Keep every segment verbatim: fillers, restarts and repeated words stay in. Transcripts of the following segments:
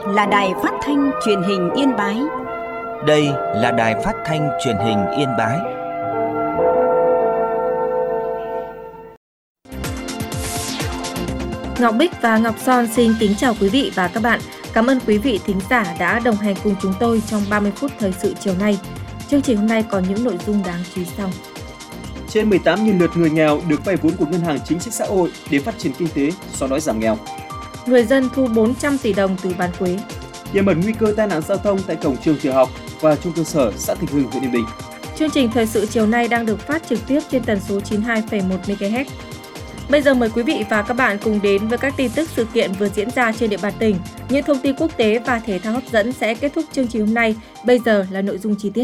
là Đài Phát thanh Truyền hình Yên Bái. Đây là Đài Phát thanh Truyền hình Yên Bái. Ngọc Bích và Ngọc Son xin kính chào quý vị và các bạn. Cảm ơn quý vị thính giả đã đồng hành cùng chúng tôi trong ba mươi phút thời sự chiều nay. Chương trình hôm nay có những nội dung đáng chú ý sau. Trên mười tám nghìn lượt người nghèo được vay vốn của Ngân hàng Chính sách Xã hội để phát triển kinh tế, xóa đói giảm nghèo. Người dân thu bốn trăm tỷ đồng từ bán quế. Tiềm ẩn nguy cơ tai nạn giao thông tại cổng trường tiểu học và trung cơ sở xã Thịnh Hưng, huyện Yên Bình. Chương trình thời sự chiều nay đang được phát trực tiếp trên tần số chín mươi hai phẩy một mê ga héc. Bây giờ mời quý vị và các bạn cùng đến với các tin tức sự kiện vừa diễn ra trên địa bàn tỉnh. Những thông tin quốc tế và thể thao hấp dẫn sẽ kết thúc chương trình hôm nay. Bây giờ là nội dung chi tiết.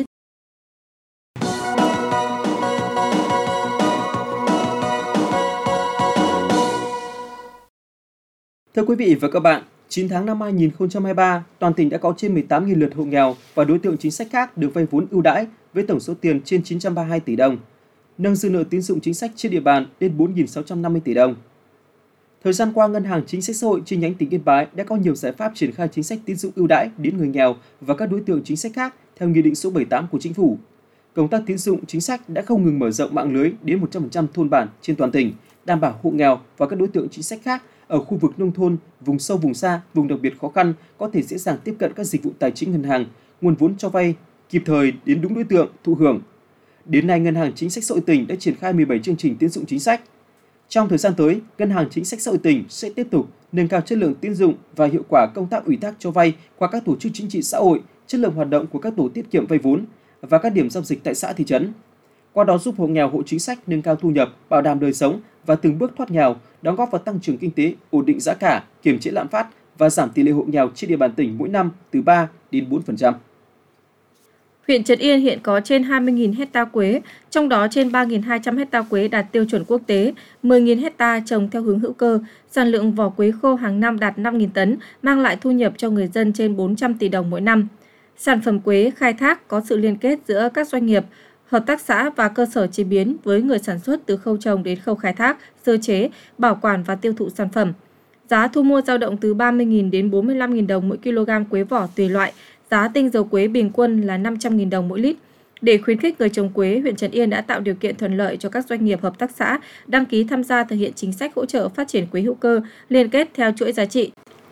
Thưa quý vị và các bạn, chín tháng năm hai nghìn không trăm hai mươi ba, toàn tỉnh đã có trên mười tám nghìn lượt hộ nghèo và đối tượng chính sách khác được vay vốn ưu đãi với tổng số tiền trên chín trăm ba mươi hai tỷ đồng, nâng dư nợ tín dụng chính sách trên địa bàn lên bốn nghìn sáu trăm năm mươi tỷ đồng. Thời gian qua, Ngân hàng Chính sách Xã hội chi nhánh tỉnh Yên Bái đã có nhiều giải pháp triển khai chính sách tín dụng ưu đãi đến người nghèo và các đối tượng chính sách khác theo Nghị định số bảy mươi tám của Chính phủ. Công tác tín dụng chính sách đã không ngừng mở rộng mạng lưới đến một trăm phần trăm thôn bản trên toàn tỉnh, đảm bảo hộ nghèo và các đối tượng chính sách khác ở khu vực nông thôn, vùng sâu vùng xa, vùng đặc biệt khó khăn có thể dễ dàng tiếp cận các dịch vụ tài chính ngân hàng, nguồn vốn cho vay kịp thời đến đúng đối tượng thụ hưởng. Đến nay, Ngân hàng Chính sách Xã hội tỉnh đã triển khai mười bảy chương trình tín dụng chính sách. Trong thời gian tới, Ngân hàng Chính sách Xã hội tỉnh sẽ tiếp tục nâng cao chất lượng tín dụng và hiệu quả công tác ủy thác cho vay qua các tổ chức chính trị xã hội, chất lượng hoạt động của các tổ tiết kiệm vay vốn và các điểm giao dịch tại xã thị trấn. Qua đó giúp hộ nghèo, hộ chính sách nâng cao thu nhập, bảo đảm đời sống và từng bước thoát nghèo, đóng góp vào tăng trưởng kinh tế, ổn định giá cả, kiềm chế lạm phát và giảm tỷ lệ hộ nghèo trên địa bàn tỉnh mỗi năm từ ba đến bốn phần trăm. Huyện Trấn Yên hiện có trên hai mươi nghìn hecta quế, trong đó trên ba nghìn hai trăm hecta quế đạt tiêu chuẩn quốc tế, mười nghìn hecta trồng theo hướng hữu cơ. Sản lượng vỏ quế khô hàng năm đạt năm nghìn tấn, mang lại thu nhập cho người dân trên bốn trăm tỷ đồng mỗi năm. Sản phẩm quế khai thác có sự liên kết giữa các doanh nghiệp, hợp tác xã và cơ sở chế biến với người sản xuất từ khâu trồng đến khâu khai thác, sơ chế, bảo quản và tiêu thụ sản phẩm. Giá thu mua dao động từ ba mươi nghìn đến bốn mươi lăm nghìn đồng mỗi kg quế vỏ tùy loại. Giá tinh dầu quế bình quân là năm trăm nghìn đồng mỗi lít. Để khuyến khích người trồng quế, huyện Trấn Yên đã tạo điều kiện thuận lợi cho các doanh nghiệp hợp tác xã đăng ký tham gia thực hiện chính sách hỗ trợ phát triển quế hữu cơ, liên kết theo chuỗi giá trị.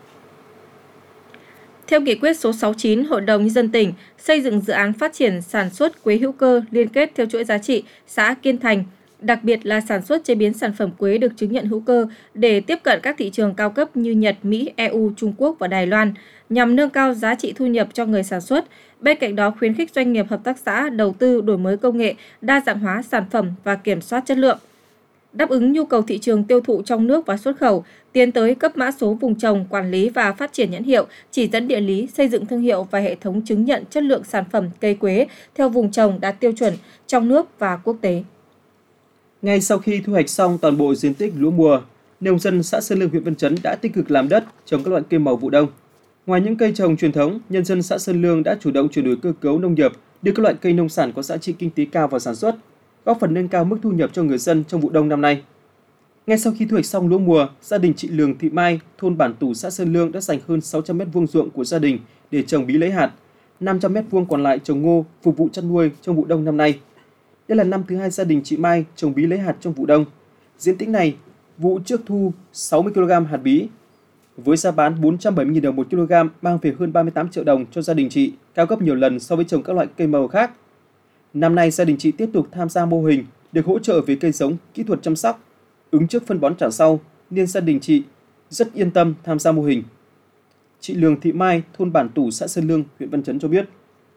Theo nghị quyết số sáu mươi chín, Hội đồng Nhân dân tỉnh xây dựng dự án phát triển sản xuất quế hữu cơ liên kết theo chuỗi giá trị xã Kiên Thành, đặc biệt là sản xuất chế biến sản phẩm quế được chứng nhận hữu cơ để tiếp cận các thị trường cao cấp như Nhật, Mỹ, e u, Trung Quốc và Đài Loan, nhằm nâng cao giá trị thu nhập cho người sản xuất. Bên cạnh đó, khuyến khích doanh nghiệp hợp tác xã đầu tư đổi mới công nghệ, đa dạng hóa sản phẩm và kiểm soát chất lượng. Đáp ứng nhu cầu thị trường tiêu thụ trong nước và xuất khẩu, tiến tới cấp mã số vùng trồng, quản lý và phát triển nhãn hiệu, chỉ dẫn địa lý, xây dựng thương hiệu và hệ thống chứng nhận chất lượng sản phẩm cây quế theo vùng trồng đạt tiêu chuẩn trong nước và quốc tế. Ngay sau khi thu hoạch xong toàn bộ diện tích lúa mùa, nông dân xã Sơn Lương, huyện Văn Chấn đã tích cực làm đất, trồng các loại cây màu vụ đông. Ngoài những cây trồng truyền thống, nhân dân xã Sơn Lương đã chủ động chuyển đổi cơ cấu nông nghiệp, đưa các loại cây nông sản có giá trị kinh tế cao vào sản xuất, góp phần nâng cao mức thu nhập cho người dân trong vụ đông năm nay. Ngay sau khi thu hoạch xong lúa mùa, gia đình chị Lường Thị Mai, thôn Bản Tủ, xã Sơn Lương đã dành hơn sáu trăm mét vuông ruộng của gia đình để trồng bí lấy hạt, năm trăm mét vuông còn lại trồng ngô phục vụ chăn nuôi trong vụ đông năm nay. Đây là năm thứ hai gia đình chị Mai trồng bí lấy hạt trong vụ đông. Diện tích này, vụ trước thu sáu mươi ki lô gam hạt bí, với giá bán bốn trăm bảy mươi nghìn đồng một kg, mang về hơn ba mươi tám triệu đồng cho gia đình chị, cao gấp nhiều lần so với trồng các loại cây màu khác. Năm nay, gia đình chị tiếp tục tham gia mô hình, được hỗ trợ về cây giống, kỹ thuật chăm sóc, ứng trước phân bón trả sau, nên gia đình chị rất yên tâm tham gia mô hình. Chị Lường Thị Mai, thôn Bản Tủ, xã Sơn Lương, huyện Văn Chấn cho biết.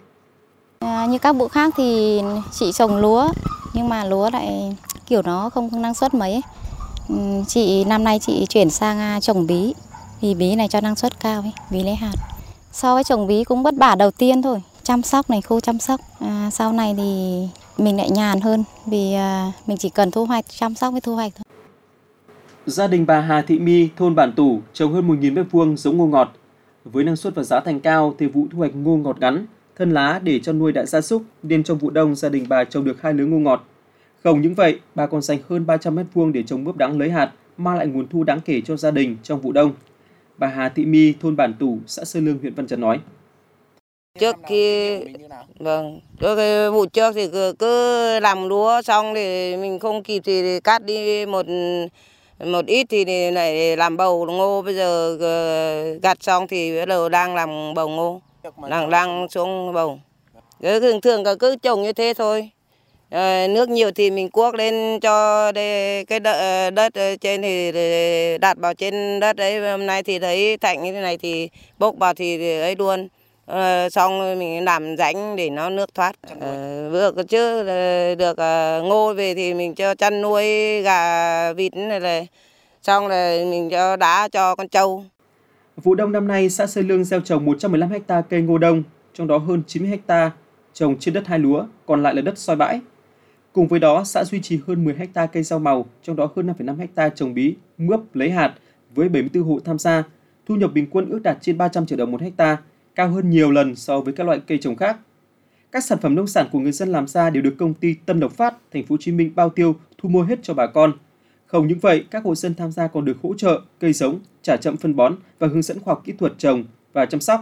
À, như các vụ khác thì chị trồng lúa, nhưng mà lúa lại kiểu nó không, không năng suất mấy ấy. Chị năm nay chị chuyển sang trồng bí, vì bí này cho năng suất cao ấy, bí lấy hạt. So với trồng bí cũng vất vả đầu tiên thôi, chăm sóc này, khu chăm sóc. À, sau này thì mình lại nhàn hơn, vì à, mình chỉ cần thu hoạch, chăm sóc với thu hoạch thôi. Gia đình bà Hà Thị My, thôn Bản Tủ, trồng hơn một nghìn mét vuông giống ngô ngọt. Với năng suất và giá thành cao thì vụ thu hoạch ngô ngọt ngắn, thân lá để cho nuôi đại gia súc, nên trong vụ đông gia đình bà trồng được hai lứa ngô ngọt. Không những vậy, bà còn dành hơn ba trăm mét vuông để trồng mướp đắng lấy hạt, mang lại nguồn thu đáng kể cho gia đình trong vụ đông. Bà Hà Thị My, thôn Bản Tủ, xã Sơn Lương, huyện Văn Chấn nói. Trước khi vâng, trước cái vụ trước thì cứ, cứ làm lúa xong thì mình không kịp thì cắt đi một một ít thì lại làm bầu ngô, bây giờ gặt xong thì bắt đầu đang làm bầu ngô, đang đang xuống bầu. Cứ thường thường cứ trồng như thế thôi. À, nước nhiều thì mình cuốc lên cho đây, cái đất, đất trên thì đặt vào trên đất đấy. Hôm nay thì thấy thạnh như thế này thì bốc vào thì ấy luôn. À, xong mình làm rãnh để nó nước thoát. À, vừa chứ được à, ngô về thì mình cho chăn nuôi gà vịt này, này. Xong rồi mình cho đá cho con trâu. Vụ đông năm nay, xã Sơn Lương gieo trồng một trăm mười lăm héc ta cây ngô đông, trong đó hơn chín mươi héc ta trồng trên đất hai lúa, còn lại là đất soi bãi. Cùng với đó, xã duy trì hơn mười héc ta cây rau màu, trong đó hơn năm phẩy năm héc ta trồng bí, mướp, lấy hạt, với bảy mươi tư hộ tham gia. Thu nhập bình quân ước đạt trên ba trăm triệu đồng một héc ta, cao hơn nhiều lần so với các loại cây trồng khác. Các sản phẩm nông sản của người dân làm ra đều được công ty Tân Lộc Phát, thành phố Hồ Chí Minh bao tiêu, thu mua hết cho bà con. Không những vậy, các hộ dân tham gia còn được hỗ trợ cây giống, trả chậm phân bón và hướng dẫn khoa học kỹ thuật trồng và chăm sóc.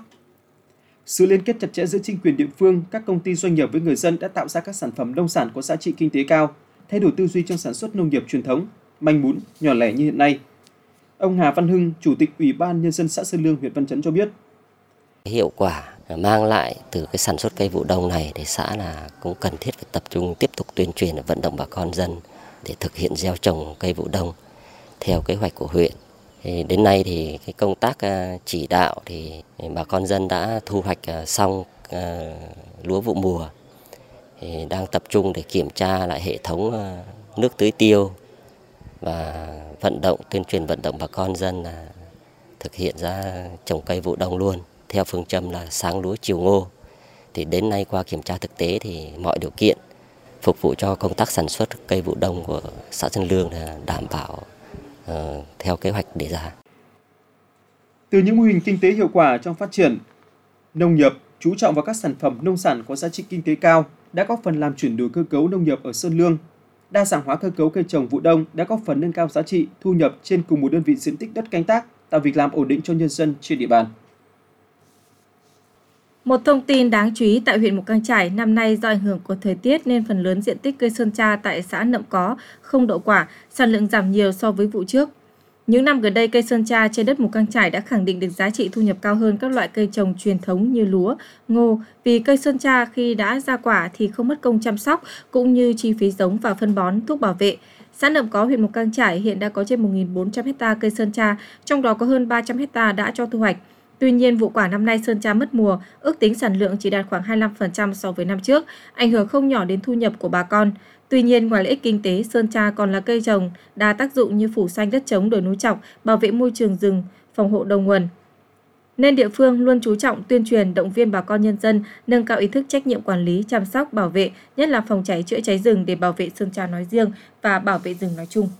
Sự liên kết chặt chẽ giữa chính quyền địa phương, các công ty doanh nghiệp với người dân đã tạo ra các sản phẩm nông sản có giá trị kinh tế cao, thay đổi tư duy trong sản xuất nông nghiệp truyền thống, manh mún, nhỏ lẻ như hiện nay. Ông Hà Văn Hưng, Chủ tịch Ủy ban Nhân dân xã Sơn Lương, huyện Văn Chấn cho biết. Hiệu quả mang lại từ cái sản xuất cây vụ đông này thì xã là cũng cần thiết phải tập trung tiếp tục tuyên truyền và vận động bà con dân để thực hiện gieo trồng cây vụ đông theo kế hoạch của huyện. Thì đến nay thì cái công tác chỉ đạo thì bà con dân đã thu hoạch xong lúa vụ mùa, thì đang tập trung để kiểm tra lại hệ thống nước tưới tiêu và vận động tuyên truyền vận động bà con dân là thực hiện ra trồng cây vụ đông luôn theo phương châm là sáng lúa chiều ngô. Thì đến nay qua kiểm tra thực tế thì mọi điều kiện phục vụ cho công tác sản xuất cây vụ đông của xã Sơn Lương là đảm bảo uh, theo kế hoạch đề ra. Từ những mô hình kinh tế hiệu quả trong phát triển nông nghiệp, chú trọng vào các sản phẩm nông sản có giá trị kinh tế cao đã góp phần làm chuyển đổi cơ cấu nông nghiệp ở Sơn Lương. Đa dạng hóa cơ cấu cây trồng vụ đông đã góp phần nâng cao giá trị thu nhập trên cùng một đơn vị diện tích đất canh tác, tạo việc làm ổn định cho nhân dân trên địa bàn. Một thông tin đáng chú ý tại huyện Mù Cang Chải, năm nay do ảnh hưởng của thời tiết nên phần lớn diện tích cây sơn tra tại xã Nậm Có không đậu quả, sản lượng giảm nhiều so với vụ trước. Những năm gần đây, cây sơn tra trên đất Mù Cang Chải đã khẳng định được giá trị thu nhập cao hơn các loại cây trồng truyền thống như lúa, ngô, vì cây sơn tra khi đã ra quả thì không mất công chăm sóc cũng như chi phí giống và phân bón, thuốc bảo vệ. Xã Nậm Có, huyện Mù Cang Chải hiện đã có trên một nghìn bốn trăm héc ta cây sơn tra, trong đó có hơn ba trăm héc ta đã cho thu hoạch. Tuy nhiên, vụ quả năm nay sơn tra mất mùa, ước tính sản lượng chỉ đạt khoảng hai mươi lăm phần trăm so với năm trước, ảnh hưởng không nhỏ đến thu nhập của bà con. Tuy nhiên, ngoài lợi ích kinh tế, sơn tra còn là cây trồng đa tác dụng như phủ xanh đất trống đồi núi trọc, bảo vệ môi trường rừng, phòng hộ đầu nguồn. Nên địa phương luôn chú trọng tuyên truyền, động viên bà con nhân dân nâng cao ý thức trách nhiệm quản lý, chăm sóc, bảo vệ, nhất là phòng cháy chữa cháy rừng để bảo vệ sơn tra nói riêng và bảo vệ rừng nói chung.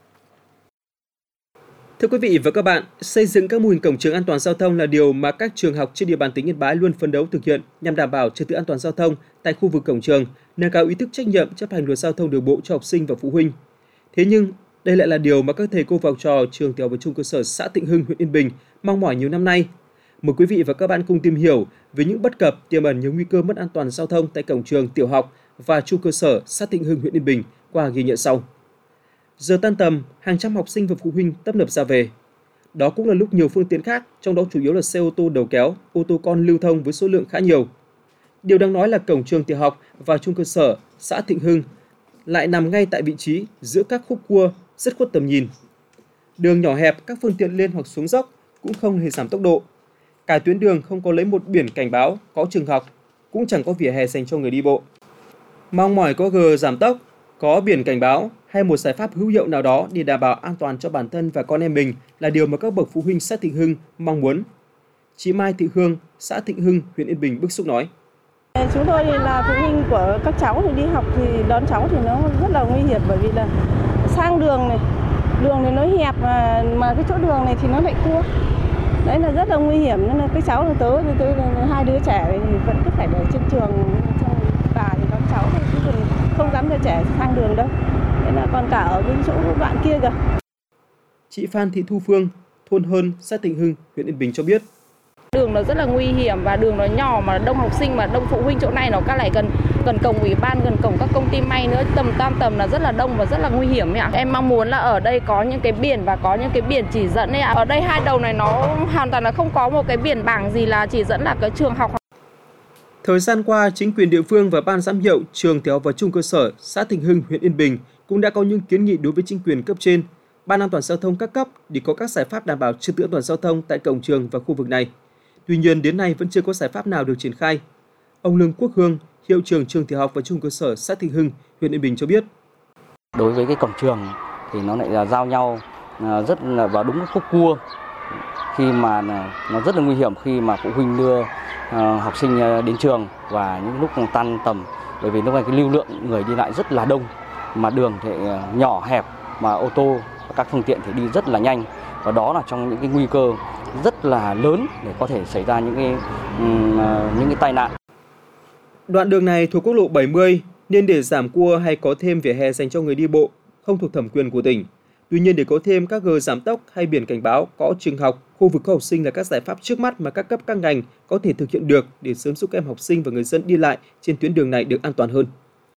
Thưa quý vị và các bạn, xây dựng các mô hình cổng trường an toàn giao thông là điều mà các trường học trên địa bàn tỉnh Yên Bái luôn phấn đấu thực hiện nhằm đảm bảo trật tự an toàn giao thông tại khu vực cổng trường, nâng cao ý thức trách nhiệm chấp hành luật giao thông đường bộ cho học sinh và phụ huynh. Thế nhưng, đây lại là điều mà các thầy cô vào trò trường tiểu học và trung cơ sở xã Tịnh Hưng, huyện Yên Bình mong mỏi nhiều năm nay. Mời quý vị và các bạn cùng tìm hiểu về những bất cập tiềm ẩn nhiều nguy cơ mất an toàn giao thông tại cổng trường tiểu học và trung cơ sở xã Tịnh Hưng, huyện Yên Bình qua ghi nhận sau. Giờ tan tầm, hàng trăm học sinh và phụ huynh tấp nập ra về. Đó cũng là lúc nhiều phương tiện khác, trong đó chủ yếu là xe ô tô đầu kéo, ô tô con lưu thông với số lượng khá nhiều. Điều đáng nói là cổng trường tiểu học và trung cơ sở xã Thịnh Hưng lại nằm ngay tại vị trí giữa các khúc cua rất khuất tầm nhìn. Đường nhỏ hẹp, các phương tiện lên hoặc xuống dốc cũng không hề giảm tốc độ. Cả tuyến đường không có lấy một biển cảnh báo có trường học, cũng chẳng có vỉa hè dành cho người đi bộ. Mong mỏi có gờ giảm tốc, có biển cảnh báo hay một giải pháp hữu hiệu nào đó để đảm bảo an toàn cho bản thân và con em mình là điều mà các bậc phụ huynh xã Thịnh Hưng mong muốn. Chị Mai Thị Hương, xã Thịnh Hưng, huyện Yên Bình bức xúc nói. Chúng tôi là phụ huynh của các cháu thì đi học thì đón cháu thì nó rất là nguy hiểm, bởi vì là sang đường này, đường này nó hẹp mà, mà cái chỗ đường này thì nó lại cua. Đấy là rất là nguy hiểm, nên là cái cháu là tớ, tớ, tớ hai đứa trẻ thì vẫn cứ phải ở trên trường, trong bà thì đón cháu thì chứ không dám cho trẻ sang đường đâu. Nên là còn cả ở cái chỗ đoạn kia kìa. Chị Phan Thị Thu Phương, thôn Hơn, xã Thịnh Hưng, huyện Yên Bình cho biết. Đường nó rất là nguy hiểm và đường nó nhỏ mà đông học sinh mà đông phụ huynh, chỗ này nó các lại gần gần cổng ủy ban, gần cổng các công ty may nữa, tầm tam tầm là rất là đông và rất là nguy hiểm ạ. Em mong muốn là ở đây có những cái biển và có những cái biển chỉ dẫn ấy ạ. Ở đây hai đầu này nó hoàn toàn là không có một cái biển bảng gì là chỉ dẫn là cái trường học. Thời gian qua, chính quyền địa phương và ban giám hiệu trường tiểu học và trung cơ sở xã Thịnh Hưng, huyện Yên Bình cũng đã có những kiến nghị đối với chính quyền cấp trên, ban an toàn giao thông các cấp để có các giải pháp đảm bảo trật tự an toàn giao thông tại cổng trường và khu vực này. Tuy nhiên, đến nay vẫn chưa có giải pháp nào được triển khai. Ông Lương Quốc Hương, hiệu trưởng trường tiểu học và trung cơ sở xã Thịnh Hưng, huyện Yên Bình cho biết. Đối với cái cổng trường thì nó lại là giao nhau rất là vào đúng khúc cua, khi mà nó rất là nguy hiểm khi mà phụ huynh đưa học sinh đến trường và những lúc tan tầm, bởi vì lúc này cái lưu lượng người đi lại rất là đông, mà đường thì nhỏ hẹp mà ô tô và các phương tiện thì đi rất là nhanh, và đó là trong những cái nguy cơ rất là lớn để có thể xảy ra những cái những cái tai nạn. Đoạn đường này thuộc quốc lộ bảy mươi nên để giảm cua hay có thêm vỉa hè dành cho người đi bộ không thuộc thẩm quyền của tỉnh. Tuy nhiên, để có thêm các gờ giảm tốc hay biển cảnh báo có trường học, khu vực có học sinh là các giải pháp trước mắt mà các cấp các ngành có thể thực hiện được để sớm giúp các em học sinh và người dân đi lại trên tuyến đường này được an toàn hơn.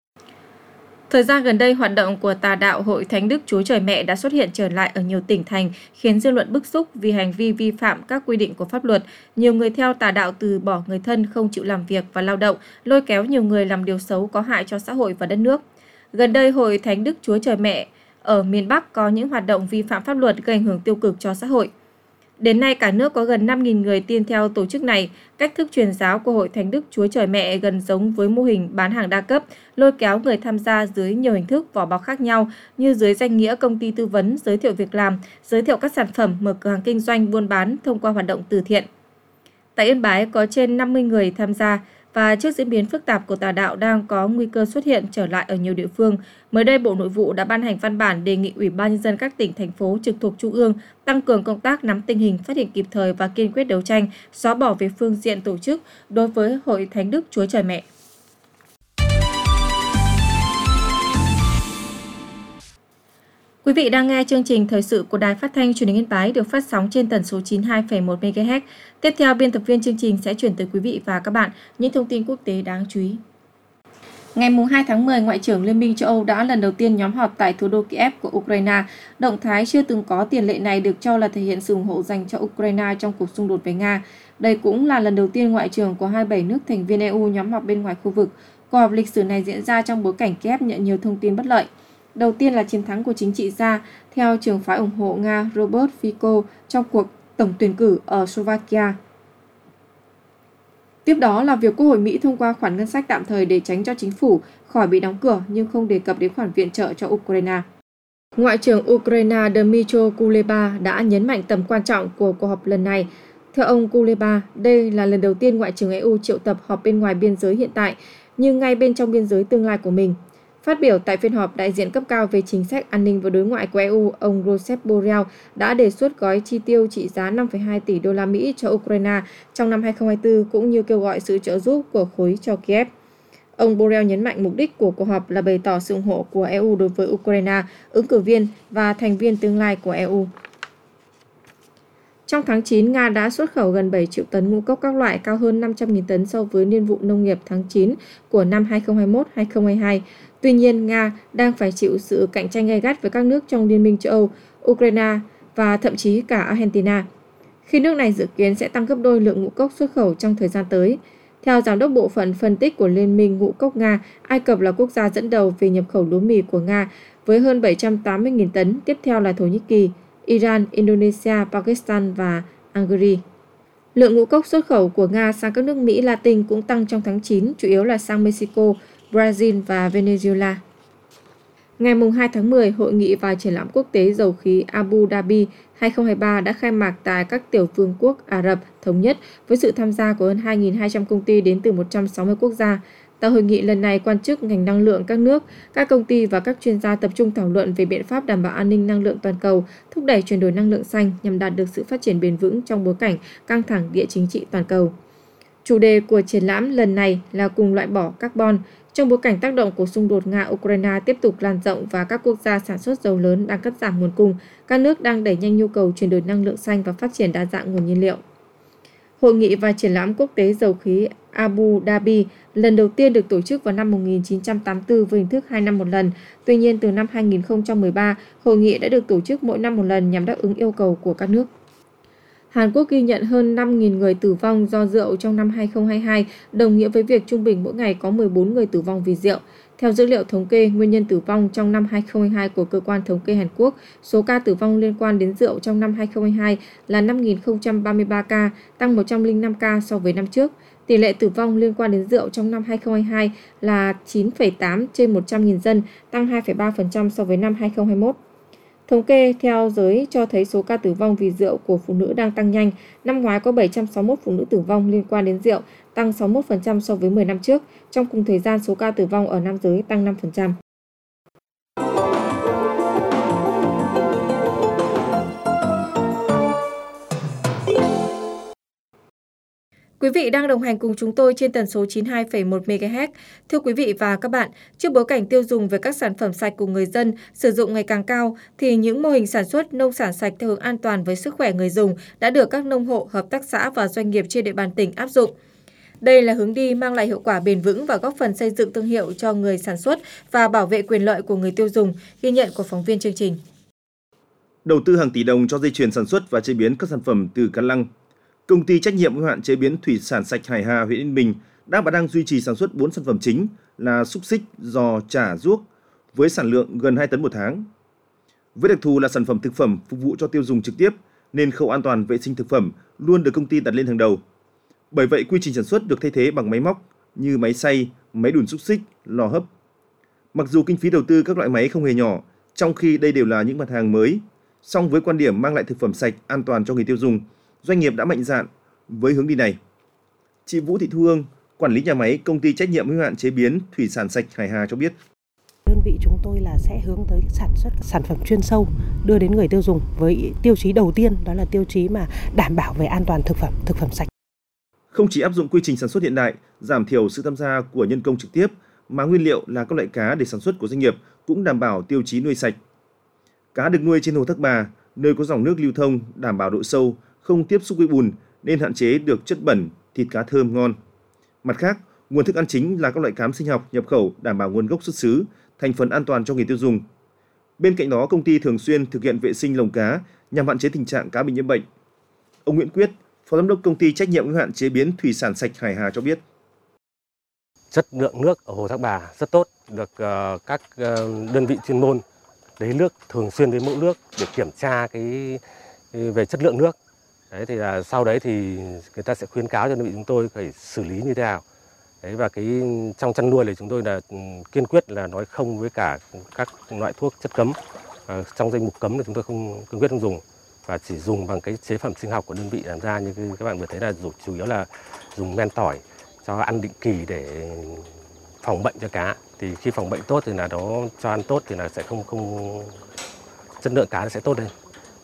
Thời gian gần đây, hoạt động của tà đạo Hội Thánh Đức Chúa Trời Mẹ đã xuất hiện trở lại ở nhiều tỉnh thành, khiến dư luận bức xúc vì hành vi vi phạm các quy định của pháp luật. Nhiều người theo tà đạo từ bỏ người thân, không chịu làm việc và lao động, lôi kéo nhiều người làm điều xấu có hại cho xã hội và đất nước. Gần đây, Hội Thánh Đức Chúa Trời Mẹ ở miền Bắc có những hoạt động vi phạm pháp luật gây ảnh hưởng tiêu cực cho xã hội. Đến nay, cả nước có gần năm nghìn người tin theo tổ chức này. Cách thức truyền giáo của Hội Thánh Đức Chúa Trời Mẹ gần giống với mô hình bán hàng đa cấp, lôi kéo người tham gia dưới nhiều hình thức vỏ bọc khác nhau như dưới danh nghĩa công ty tư vấn, giới thiệu việc làm, giới thiệu các sản phẩm, mở cửa hàng kinh doanh buôn bán thông qua hoạt động từ thiện. Tại Yên Bái có trên năm mươi người tham gia, và trước diễn biến phức tạp của tà đạo đang có nguy cơ xuất hiện trở lại ở nhiều địa phương, mới đây Bộ Nội vụ đã ban hành văn bản đề nghị Ủy ban Nhân dân các tỉnh, thành phố trực thuộc Trung ương tăng cường công tác nắm tình hình, phát hiện kịp thời và kiên quyết đấu tranh, xóa bỏ về phương diện tổ chức đối với Hội Thánh Đức Chúa Trời Mẹ. Quý vị đang nghe chương trình thời sự của Đài Phát thanh Truyền hình Yên Bái được phát sóng trên tần số chín mươi hai phẩy một mê ga héc. Tiếp theo, biên tập viên chương trình sẽ chuyển tới quý vị và các bạn những thông tin quốc tế đáng chú ý. Ngày hai tháng mười, Ngoại trưởng Liên minh châu Âu đã lần đầu tiên nhóm họp tại thủ đô Kiev của Ukraine. Động thái chưa từng có tiền lệ này được cho là thể hiện sự ủng hộ dành cho Ukraine trong cuộc xung đột với Nga. Đây cũng là lần đầu tiên Ngoại trưởng của hai mươi bảy nước thành viên e u nhóm họp bên ngoài khu vực. Cuộc họp lịch sử này diễn ra trong bối cảnh Kiev nhận nhiều thông tin bất lợi. Đầu tiên là chiến thắng của chính trị gia theo trường phái ủng hộ Nga Robert Fico trong cuộc tổng tuyển cử ở Slovakia. Tiếp đó là việc Quốc hội Mỹ thông qua khoản ngân sách tạm thời để tránh cho chính phủ khỏi bị đóng cửa nhưng không đề cập đến khoản viện trợ cho Ukraine. Ngoại trưởng Ukraine Dmytro Kuleba đã nhấn mạnh tầm quan trọng của cuộc họp lần này. Theo ông Kuleba, đây là lần đầu tiên Ngoại trưởng e u triệu tập họp bên ngoài biên giới hiện tại, nhưng ngay bên trong biên giới tương lai của mình. Phát biểu tại phiên họp, đại diện cấp cao về chính sách an ninh và đối ngoại của e u, ông Josep Borrell đã đề xuất gói chi tiêu trị giá năm phẩy hai tỷ đô la Mỹ cho Ukraine trong năm hai không hai tư cũng như kêu gọi sự trợ giúp của khối cho Kiev. Ông Borrell nhấn mạnh mục đích của cuộc họp là bày tỏ sự ủng hộ của e u đối với Ukraine, ứng cử viên và thành viên tương lai của e u. Trong tháng chín, Nga đã xuất khẩu gần bảy triệu tấn ngũ cốc các loại, cao hơn năm trăm nghìn tấn so với niên vụ nông nghiệp tháng chín của năm hai không hai mốt hai không hai hai. Tuy nhiên, Nga đang phải chịu sự cạnh tranh gay gắt với các nước trong Liên minh châu Âu, Ukraine và thậm chí cả Argentina, khi nước này dự kiến sẽ tăng gấp đôi lượng ngũ cốc xuất khẩu trong thời gian tới. Theo Giám đốc Bộ phận Phân tích của Liên minh Ngũ cốc Nga, Ai Cập là quốc gia dẫn đầu về nhập khẩu lúa mì của Nga với hơn bảy trăm tám mươi nghìn tấn, tiếp theo là Thổ Nhĩ Kỳ, Iran, Indonesia, Pakistan và Hungary. Lượng ngũ cốc xuất khẩu của Nga sang các nước Mỹ Latin cũng tăng trong tháng chín, chủ yếu là sang Mexico, Brazil và Venezuela. Ngày hai tháng mười, Hội nghị và triển lãm quốc tế dầu khí Abu Dhabi hai không hai ba đã khai mạc tại các tiểu vương quốc Ả Rập Thống Nhất với sự tham gia của hơn hai nghìn hai trăm công ty đến từ một trăm sáu mươi quốc gia. Tại hội nghị lần này, quan chức ngành năng lượng các nước, các công ty và các chuyên gia tập trung thảo luận về biện pháp đảm bảo an ninh năng lượng toàn cầu, thúc đẩy chuyển đổi năng lượng xanh nhằm đạt được sự phát triển bền vững trong bối cảnh căng thẳng địa chính trị toàn cầu. Chủ đề của triển lãm lần này là cùng loại bỏ carbon. Trong bối cảnh tác động của xung đột Nga-Ukraine tiếp tục lan rộng và các quốc gia sản xuất dầu lớn đang cắt giảm nguồn cung, các nước đang đẩy nhanh nhu cầu chuyển đổi năng lượng xanh và phát triển đa dạng nguồn nhiên liệu. Hội nghị và triển lãm quốc tế dầu khí Abu Dhabi lần đầu tiên được tổ chức vào năm một nghìn chín trăm tám mươi tư với hình thức hai năm một lần. Tuy nhiên, từ năm hai nghìn không trăm mười ba, hội nghị đã được tổ chức mỗi năm một lần nhằm đáp ứng yêu cầu của các nước. Hàn Quốc ghi nhận hơn năm nghìn người tử vong do rượu trong năm hai nghìn không trăm hai mươi hai, đồng nghĩa với việc trung bình mỗi ngày có mười bốn người tử vong vì rượu. Theo dữ liệu thống kê, nguyên nhân tử vong trong năm hai nghìn không trăm hai mươi hai của Cơ quan Thống kê Hàn Quốc, số ca tử vong liên quan đến rượu trong năm hai nghìn không trăm hai mươi hai là năm nghìn không trăm ba mươi ba ca, tăng một trăm lẻ năm ca so với năm trước. Tỷ lệ tử vong liên quan đến rượu trong năm hai nghìn không trăm hai mươi hai là chín phẩy tám trên một trăm nghìn dân, tăng hai phẩy ba phần trăm so với năm hai nghìn không trăm hai mươi mốt. Thống kê theo giới cho thấy số ca tử vong vì rượu của phụ nữ đang tăng nhanh. Năm ngoái có bảy trăm sáu mươi mốt phụ nữ tử vong liên quan đến rượu, tăng sáu mươi mốt phần trăm so với mười năm trước. Trong cùng thời gian, số ca tử vong ở nam giới tăng năm phần trăm. Quý vị đang đồng hành cùng chúng tôi trên tần số chín mươi hai phẩy một mê ga héc. Thưa quý vị và các bạn, trước bối cảnh tiêu dùng về các sản phẩm sạch của người dân sử dụng ngày càng cao, thì những mô hình sản xuất nông sản sạch theo hướng an toàn với sức khỏe người dùng đã được các nông hộ, hợp tác xã và doanh nghiệp trên địa bàn tỉnh áp dụng. Đây là hướng đi mang lại hiệu quả bền vững và góp phần xây dựng thương hiệu cho người sản xuất và bảo vệ quyền lợi của người tiêu dùng, ghi nhận của phóng viên chương trình. Đầu tư hàng tỷ đồng cho dây chuyền sản xuất và chế biến các sản phẩm từ cá lăng. Công ty trách nhiệm hữu hạn chế biến thủy sản sạch Hải Hà, huyện Yên Bình đã và đang duy trì sản xuất bốn sản phẩm chính là xúc xích, giò, chả, ruốc với sản lượng gần hai tấn một tháng. Với đặc thù là sản phẩm thực phẩm phục vụ cho tiêu dùng trực tiếp nên khâu an toàn vệ sinh thực phẩm luôn được công ty đặt lên hàng đầu. Bởi vậy, quy trình sản xuất được thay thế bằng máy móc như máy xay, máy đun xúc xích, lò hấp. Mặc dù kinh phí đầu tư các loại máy không hề nhỏ, trong khi đây đều là những mặt hàng mới, song với quan điểm mang lại thực phẩm sạch, an toàn cho người tiêu dùng, doanh nghiệp đã mạnh dạn với hướng đi này. Chị Vũ Thị Thu Hương, quản lý nhà máy công ty trách nhiệm hữu hạn chế biến thủy sản sạch Hải Hà cho biết. Đơn vị chúng tôi là sẽ hướng tới sản xuất sản phẩm chuyên sâu đưa đến người tiêu dùng với tiêu chí đầu tiên, đó là tiêu chí mà đảm bảo về an toàn thực phẩm, thực phẩm sạch. Không chỉ áp dụng quy trình sản xuất hiện đại, giảm thiểu sự tham gia của nhân công trực tiếp, mà nguyên liệu là các loại cá để sản xuất của doanh nghiệp cũng đảm bảo tiêu chí nuôi sạch. Cá được nuôi trên hồ Thác Bà, nơi có dòng nước lưu thông, đảm bảo độ sâu, không tiếp xúc với bùn nên hạn chế được chất bẩn, thịt cá thơm ngon. Mặt khác, nguồn thức ăn chính là các loại cám sinh học nhập khẩu đảm bảo nguồn gốc xuất xứ, thành phần an toàn cho người tiêu dùng. Bên cạnh đó, công ty thường xuyên thực hiện vệ sinh lồng cá nhằm hạn chế tình trạng cá bị nhiễm bệnh. Ông Nguyễn Quyết, Phó Giám đốc công ty trách nhiệm hữu hạn chế biến thủy sản sạch Hải Hà cho biết. Chất lượng nước ở hồ Thác Bà rất tốt, được uh, các uh, đơn vị chuyên môn lấy nước thường xuyên lấy mẫu nước để kiểm tra cái, cái về chất lượng nước. Đấy thì là sau đấy thì người ta sẽ khuyến cáo cho đơn vị chúng tôi phải xử lý như thế nào. Đấy, và cái trong chăn nuôi thì chúng tôi là kiên quyết là nói không với cả các loại thuốc chất cấm. À, trong danh mục cấm thì chúng tôi không kiên quyết không dùng và chỉ dùng bằng cái chế phẩm sinh học của đơn vị làm ra, như các bạn vừa thấy là chủ yếu là dùng men tỏi cho ăn định kỳ để phòng bệnh cho cá. Thì khi phòng bệnh tốt thì là nó cho ăn tốt thì là sẽ không không chất lượng cá nó sẽ tốt lên.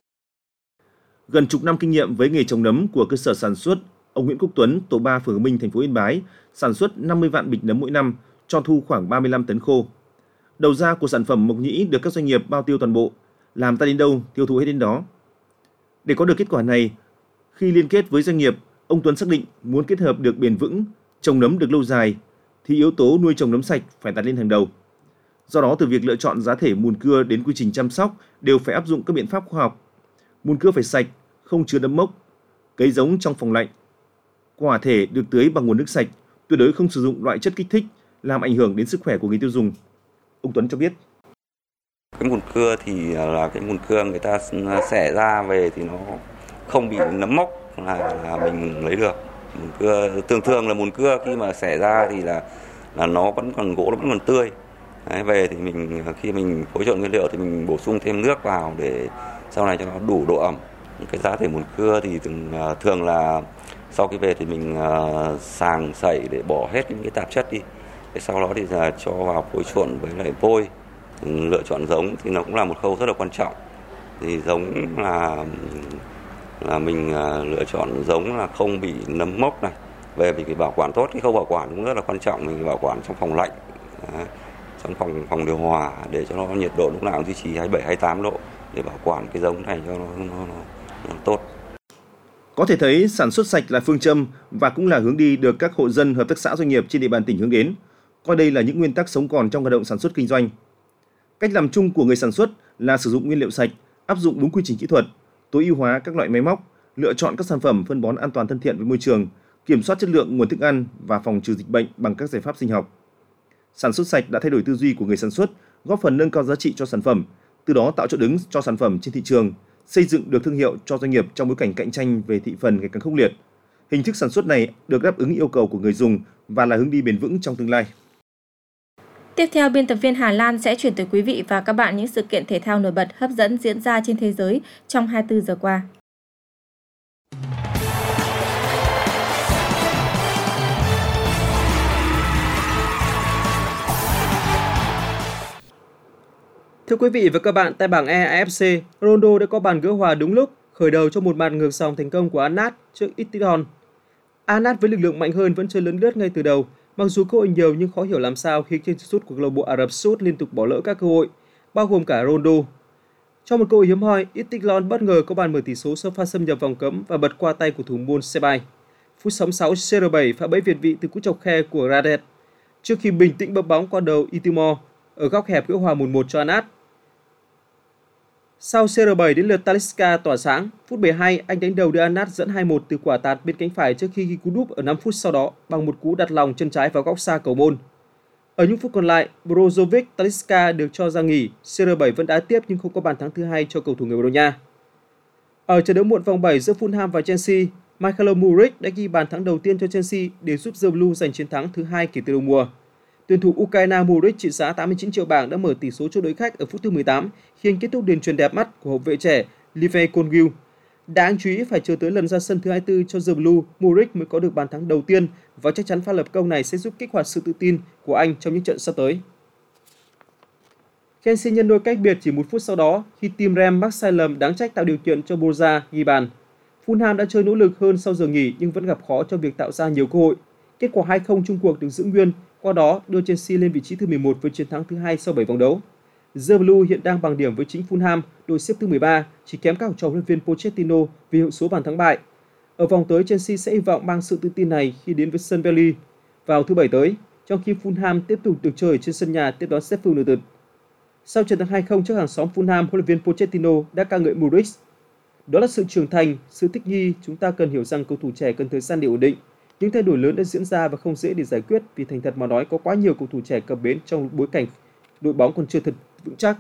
Gần chục năm kinh nghiệm với nghề trồng nấm của cơ sở sản xuất, ông Nguyễn Quốc Tuấn, tổ ba phường Hưng Minh, thành phố Yên Bái, sản xuất năm mươi vạn bịch nấm mỗi năm, cho thu khoảng ba mươi lăm tấn khô. Đầu ra của sản phẩm mộc nhĩ được các doanh nghiệp bao tiêu toàn bộ, làm ta đến đâu tiêu thụ hết đến đó. Để có được kết quả này, khi liên kết với doanh nghiệp, ông Tuấn xác định muốn kết hợp được bền vững, trồng nấm được lâu dài, thì yếu tố nuôi trồng nấm sạch phải đặt lên hàng đầu. Do đó, từ việc lựa chọn giá thể mùn cưa đến quy trình chăm sóc đều phải áp dụng các biện pháp khoa học. Mùn cưa phải sạch, không chứa nấm mốc, cấy giống trong phòng lạnh. Quả thể được tưới bằng nguồn nước sạch, tuyệt đối không sử dụng loại chất kích thích làm ảnh hưởng đến sức khỏe của người tiêu dùng. Ông Tuấn cho biết. Cái mùn cưa thì là cái mùn cưa người ta xẻ ra về thì nó không bị nấm mốc là, là mình lấy được. Mùn cưa thường thường là mùn cưa khi mà xẻ ra thì là là nó vẫn còn gỗ, nó vẫn còn tươi. Đấy, về thì mình khi mình phối trộn nguyên liệu thì mình bổ sung thêm nước vào để sau này cho nó đủ độ ẩm. Cái giá thể mùn cưa thì thường, thường là sau khi về thì mình uh, sàng sẩy để bỏ hết những cái tạp chất đi. Thế sau đó thì uh, cho vào phối trộn với lại vôi. Lựa chọn giống thì nó cũng là một khâu rất là quan trọng. Thì giống là là mình uh, lựa chọn giống là không bị nấm mốc này, Về mình phải bảo quản tốt, cái khâu bảo quản cũng rất là quan trọng, mình phải bảo quản trong phòng lạnh, à, trong phòng phòng điều hòa để cho nó nhiệt độ lúc nào cũng duy trì hai mươi bảy, hai mươi tám độ để bảo quản cái giống này cho nó, nó, nó, nó tốt. Có thể thấy sản xuất sạch là phương châm và cũng là hướng đi được các hộ dân, hợp tác xã, doanh nghiệp trên địa bàn tỉnh hướng đến, coi đây là những nguyên tắc sống còn trong hoạt động sản xuất kinh doanh. Cách làm chung của người sản xuất là sử dụng nguyên liệu sạch, áp dụng đúng quy trình kỹ thuật, tối ưu hóa các loại máy móc, lựa chọn các sản phẩm phân bón an toàn thân thiện với môi trường, kiểm soát chất lượng nguồn thức ăn và phòng trừ dịch bệnh bằng các giải pháp sinh học. Sản xuất sạch đã thay đổi tư duy của người sản xuất, góp phần nâng cao giá trị cho sản phẩm, từ đó tạo chỗ đứng cho sản phẩm trên thị trường, xây dựng được thương hiệu cho doanh nghiệp trong bối cảnh cạnh tranh về thị phần ngày càng khốc liệt. Hình thức sản xuất này được đáp ứng yêu cầu của người dùng và là hướng đi bền vững trong tương lai. Tiếp theo, biên tập viên Hà Lan sẽ chuyển tới quý vị và các bạn những sự kiện thể thao nổi bật hấp dẫn diễn ra trên thế giới trong hai mươi bốn giờ qua. Thưa quý vị và các bạn, tại bảng E A F C, Ronaldo đã có bàn gỡ hòa đúng lúc, khởi đầu cho một màn ngược dòng thành công của Al Nassr trước Ittihad. Al Nassr với lực lượng mạnh hơn vẫn chơi lấn lướt ngay từ đầu, mặc dù cơ hội nhiều nhưng khó hiểu làm sao khi chân sút của câu lạc bộ Ả Rập Xê Út liên tục bỏ lỡ các cơ hội, bao gồm cả Ronaldo. Trong một cơ hội hiếm hoi, Ittihad bất ngờ có bàn mở tỷ số sau pha xâm nhập vòng cấm và bật qua tay của thủ môn Sebay. Phút sáu mươi sáu, C R bảy phá bẫy việt vị từ cú chọc khe của Radet, trước khi bình tĩnh bấm bóng qua đầu Itimor ở góc hẹp gỡ hòa một một cho Al Nassr. Sau C R bảy đến lượt Talisca tỏa sáng, phút bảy mươi hai anh đánh đầu đưa Al Nassr dẫn hai một từ quả tạt bên cánh phải trước khi ghi cú đúp ở năm phút sau đó bằng một cú đặt lòng chân trái vào góc xa cầu môn. Ở những phút còn lại, Brozovic Talisca được cho ra nghỉ, C R bảy vẫn đá tiếp nhưng không có bàn thắng thứ hai cho cầu thủ người Bồ Đào Nha. Ở trận đấu muộn vòng bảy giữa Fulham và Chelsea, Michael Mudryk đã ghi bàn thắng đầu tiên cho Chelsea để giúp The Blues giành chiến thắng thứ hai kể từ đầu mùa. Tuyển thủ Ukraine Mudryk trị giá tám mươi chín triệu bảng đã mở tỷ số cho đội khách ở phút thứ mười tám khi anh kết thúc đền chuyền đẹp mắt của hậu vệ trẻ Live Colgill. Đáng chú ý phải chờ tới lần ra sân thứ hai mươi tư cho The Blues, Mudryk mới có được bàn thắng đầu tiên và chắc chắn pha lập công này sẽ giúp kích hoạt sự tự tin của anh trong những trận sắp tới. Chelsea nhân đôi cách biệt chỉ một phút sau đó khi Tim Rem mắc sai lầm đáng trách tạo điều kiện cho Broza ghi bàn. Fulham đã chơi nỗ lực hơn sau giờ nghỉ nhưng vẫn gặp khó trong việc tạo ra nhiều cơ hội. Kết quả hai không chung cuộc được giữ nguyên, qua đó đưa Chelsea lên vị trí thứ mười một với chiến thắng thứ hai sau bảy vòng đấu. The Blues hiện đang bằng điểm với chính Fulham, đội xếp thứ mười ba, chỉ kém các học trò huấn luyện viên Pochettino vì hiệu số bàn thắng bại. Ở vòng tới, Chelsea sẽ hy vọng mang sự tự tin này khi đến với sân Valley vào thứ bảy tới, trong khi Fulham tiếp tục được chơi trên sân nhà tiếp đón Sheffield United. Sau trận thắng hai không trước hàng xóm Fulham, huấn luyện viên Pochettino đã ca ngợi Mudryk. Đó là sự trưởng thành, sự thích nghi, chúng ta cần hiểu rằng cầu thủ trẻ cần thời gian để ổn định. Những thay đổi lớn đã diễn ra và không dễ để giải quyết vì thành thật mà nói có quá nhiều cầu thủ trẻ cập bến trong bối cảnh đội bóng còn chưa thật vững chắc.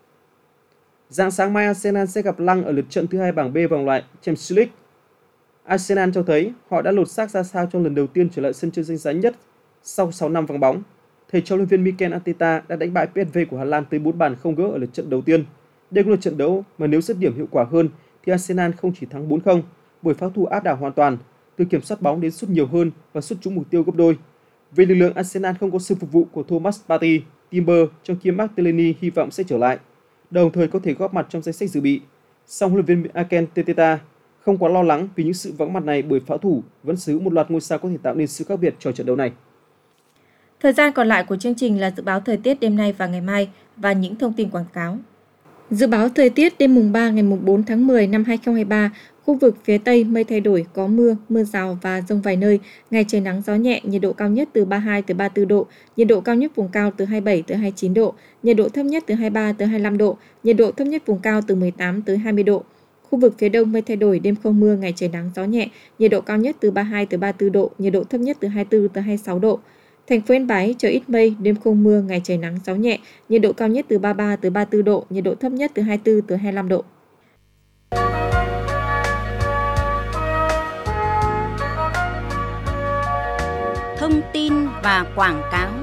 Rạng sáng mai Arsenal sẽ gặp Lăng ở lượt trận thứ hai bảng B vòng loại Champions League. Arsenal cho thấy họ đã lột xác ra sao trong lần đầu tiên trở lại sân chơi danh giá nhất sau sáu năm vắng bóng. Thầy trò huấn luyện viên Mikel Arteta đã đánh bại pê ét vê của Hà Lan tới bốn bàn không gỡ ở lượt trận đầu tiên. Đây cũng là trận đấu mà nếu dứt điểm hiệu quả hơn thì Arsenal không chỉ thắng bốn không bởi pháo thủ áp đảo hoàn toàn, từ kiểm soát bóng đến sút nhiều hơn và sút trúng mục tiêu gấp đôi. Về lực lượng, Arsenal không có sự phục vụ của Thomas Partey, Timber, trong khi Martinelli hy vọng sẽ trở lại, đồng thời có thể góp mặt trong danh sách dự bị. Song huấn luyện viên Mikel Arteta không quá lo lắng vì những sự vắng mặt này bởi pháo thủ vẫn sở hữu một loạt ngôi sao có thể tạo nên sự khác biệt cho trận đấu này. Thời gian còn lại của chương trình là dự báo thời tiết đêm nay và ngày mai và những thông tin quảng cáo. Dự báo thời tiết đêm mùng ba ngày mùng bốn tháng mười năm hai nghìn không trăm hai mươi ba, khu vực phía Tây mây thay đổi, có mưa, mưa rào và dông vài nơi, ngày trời nắng gió nhẹ, nhiệt độ cao nhất từ ba mươi hai tới ba mươi tư độ, nhiệt độ cao nhất vùng cao từ hai mươi bảy tới hai mươi chín độ, nhiệt độ thấp nhất từ hai mươi ba tới hai mươi lăm độ, nhiệt độ thấp nhất vùng cao từ mười tám tới hai mươi độ. Khu vực phía Đông mây thay đổi, đêm không mưa, ngày trời nắng gió nhẹ, nhiệt độ cao nhất từ ba mươi hai tới ba mươi tư độ, nhiệt độ thấp nhất từ hai mươi tư tới hai mươi sáu độ. Thành phố Yên Bái trời ít mây, đêm không mưa, ngày trời nắng gió nhẹ, nhiệt độ cao nhất từ ba mươi ba tới ba mươi tư độ, nhiệt độ thấp nhất từ hai mươi tư tới hai mươi lăm độ. Thông tin và quảng cáo.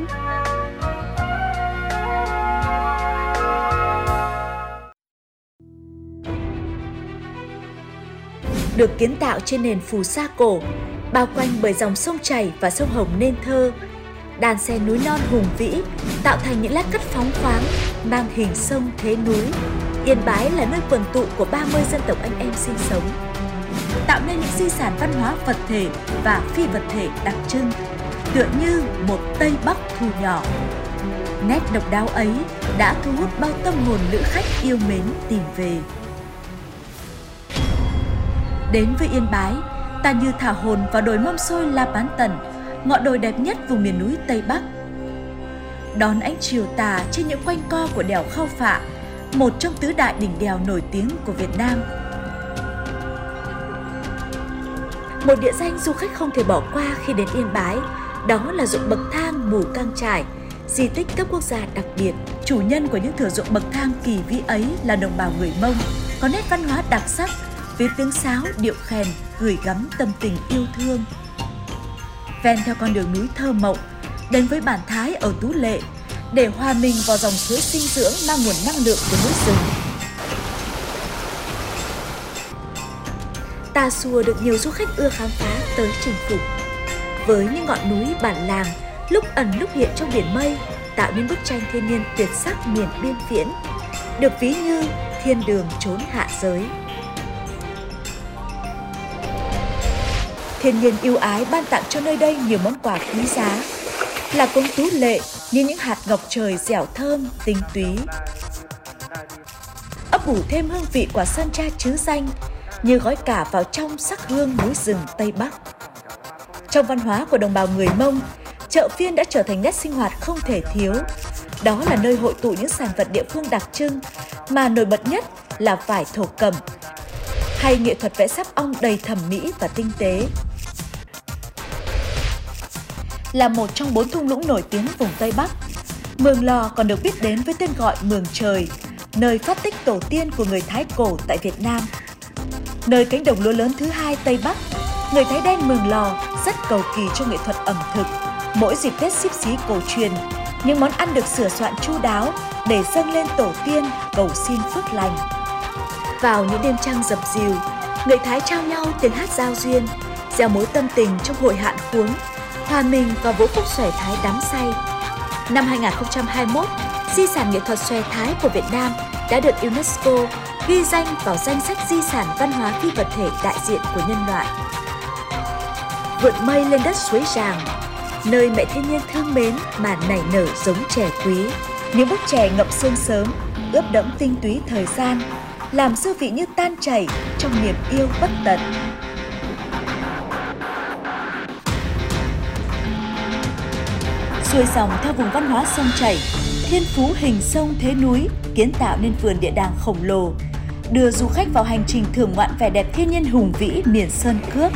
Được kiến tạo trên nền phù sa cổ, bao quanh bởi dòng sông chảy và sông Hồng nên thơ, đàn xe núi non hùng vĩ tạo thành những lát cắt phóng khoáng mang hình sông thế núi. Yên Bái là nơi quần tụ của ba mươi dân tộc anh em sinh sống. tạo nên những di sản văn hóa vật thể và phi vật thể đặc trưng, tựa như một Tây Bắc thu nhỏ. Nét độc đáo ấy đã thu hút bao tâm hồn lữ khách yêu mến tìm về. Đến với Yên Bái, ta như thả hồn vào đồi mâm xôi La Bán Tần, ngọn đồi đẹp nhất vùng miền núi Tây Bắc. Đón ánh chiều tà trên những quanh co của đèo Khao Phạ, một trong tứ đại đỉnh đèo nổi tiếng của Việt Nam. Một địa danh du khách không thể bỏ qua khi đến Yên Bái, đó là ruộng bậc thang Mù Cang Chải, di tích cấp quốc gia đặc biệt. Chủ nhân của những thửa ruộng bậc thang kỳ vĩ ấy là đồng bào người Mông, có nét văn hóa đặc sắc, với tiếng sáo, điệu khèn gửi gắm tâm tình yêu thương. Ven theo con đường núi thơ mộng, đến với bản Thái ở Tú Lệ, để hòa mình vào dòng suối sinh dưỡng mang nguồn năng lượng của núi rừng. Tà Xùa được nhiều du khách ưa khám phá tới chinh phục. Với những ngọn núi bản làng, lúc ẩn lúc hiện trong biển mây, tạo nên bức tranh thiên nhiên tuyệt sắc miền biên viễn, được ví như thiên đường chốn hạ giới. Thiên nhiên yêu ái ban tặng cho nơi đây nhiều món quà quý giá, là cống Tú Lệ như những hạt ngọc trời dẻo thơm, tinh túy, ấp ủ thêm hương vị quả sơn tra trứ danh như gói cả vào trong sắc hương núi rừng Tây Bắc. Trong văn hóa của đồng bào người Mông, chợ phiên đã trở thành nét sinh hoạt không thể thiếu. Đó là nơi hội tụ những sản vật địa phương đặc trưng, mà nổi bật nhất là vải thổ cẩm hay nghệ thuật vẽ sáp ong đầy thẩm mỹ và tinh tế. Là một trong bốn thung lũng nổi tiếng vùng Tây Bắc, Mường Lò còn được biết đến với tên gọi Mường Trời, nơi phát tích tổ tiên của người Thái cổ tại Việt Nam. Nơi cánh đồng lúa lớn thứ hai Tây Bắc, người Thái đen Mường Lò rất cầu kỳ trong nghệ thuật ẩm thực. Mỗi dịp Tết Xíp Xí cổ truyền, những món ăn được sửa soạn chu đáo để dâng lên tổ tiên cầu xin phước lành. Vào những đêm trăng dập dìu, người Thái trao nhau tiếng hát giao duyên, gieo mối tâm tình trong hội hạn khuống, hòa mình vào vũ khúc xòe Thái đắm say. Năm hai nghìn không trăm hai mươi mốt, di sản nghệ thuật xòe Thái của Việt Nam đã được UNESCO ghi danh vào danh sách di sản văn hóa phi vật thể đại diện của nhân loại. Vượt mây lên đất suối Ràng, nơi mẹ thiên nhiên thương mến mà nảy nở giống chè quý. Những bức chè ngậm sương sớm, ướp đẫm tinh túy thời gian, làm dư vị như tan chảy trong niềm yêu bất tận. Xuôi dòng theo vùng văn hóa sông chảy, thiên phú hình sông thế núi kiến tạo nên vườn địa đàng khổng lồ, đưa du khách vào hành trình thưởng ngoạn vẻ đẹp thiên nhiên hùng vĩ miền sơn cước.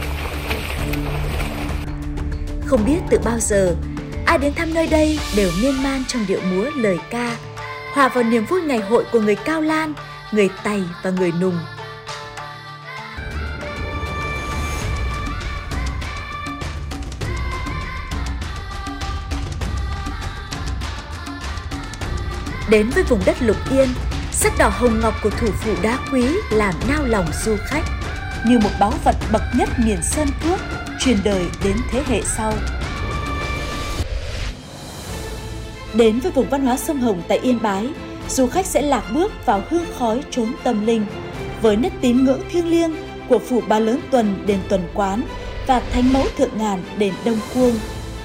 Không biết từ bao giờ, ai đến thăm nơi đây đều miên man trong điệu múa lời ca, hòa vào niềm vui ngày hội của người Cao Lan, người Tày và người Nùng. Đến với vùng đất Lục Yên, sắc đỏ hồng ngọc của thủ phủ đá quý làm nao lòng du khách, như một báu vật bậc nhất miền sơn cước, truyền đời đến thế hệ sau. Đến với vùng văn hóa sông Hồng tại Yên Bái, du khách sẽ lạc bước vào hương khói chốn tâm linh, với nét tín ngưỡng thiêng liêng của phủ Ba Lớn Tuần đền Tuần Quán và Thánh Mẫu Thượng Ngàn đền Đông Cuông.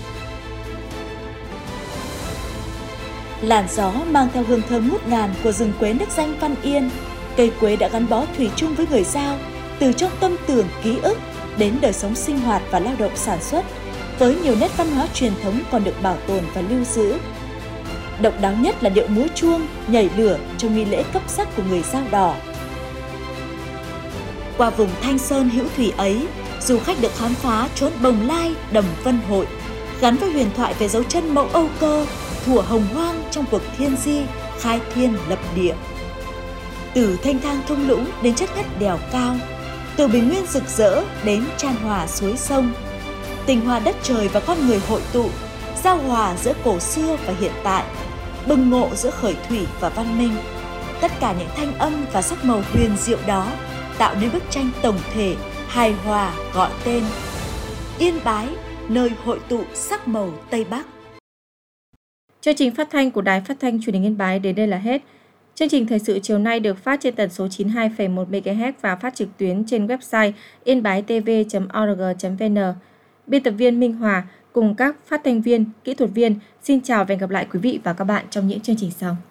Làn gió mang theo hương thơm ngút ngàn của rừng quế nước danh Văn Yên. Cây quế đã gắn bó thủy chung với người Dao, từ trong tâm tưởng ký ức đến đời sống sinh hoạt và lao động sản xuất, với nhiều nét văn hóa truyền thống còn được bảo tồn và lưu giữ. Độc đáo nhất là điệu múa chuông, nhảy lửa trong nghi lễ cấp sắc của người Dao Đỏ. Qua vùng Thanh Sơn hữu thủy ấy, du khách được khám phá chốn Bồng Lai, Đầm Vân Hội, gắn với huyền thoại về dấu chân mẫu Âu Cơ, thuở hồng hoang trong cuộc thiên di, khai thiên lập địa. Từ thanh thang thung lũng đến chất ngất đèo cao, từ bình nguyên rực rỡ đến chan hòa suối sông, tình hòa đất trời và con người hội tụ, giao hòa giữa cổ xưa và hiện tại, bừng ngộ giữa khởi thủy và văn minh. Tất cả những thanh âm và sắc màu huyền diệu đó tạo nên bức tranh tổng thể hài hòa gọi tên Yên Bái, nơi hội tụ sắc màu Tây Bắc. Chương trình phát thanh của Đài Phát thanh Truyền hình Yên Bái đến đây là hết. Chương trình thời sự chiều nay được phát trên tần số chín mươi hai phẩy một mê ga héc và phát trực tuyến trên website yên bái t v chấm o r g chấm v n. Biên tập viên Minh Hòa cùng các phát thanh viên, kỹ thuật viên xin chào và hẹn gặp lại quý vị và các bạn trong những chương trình sau.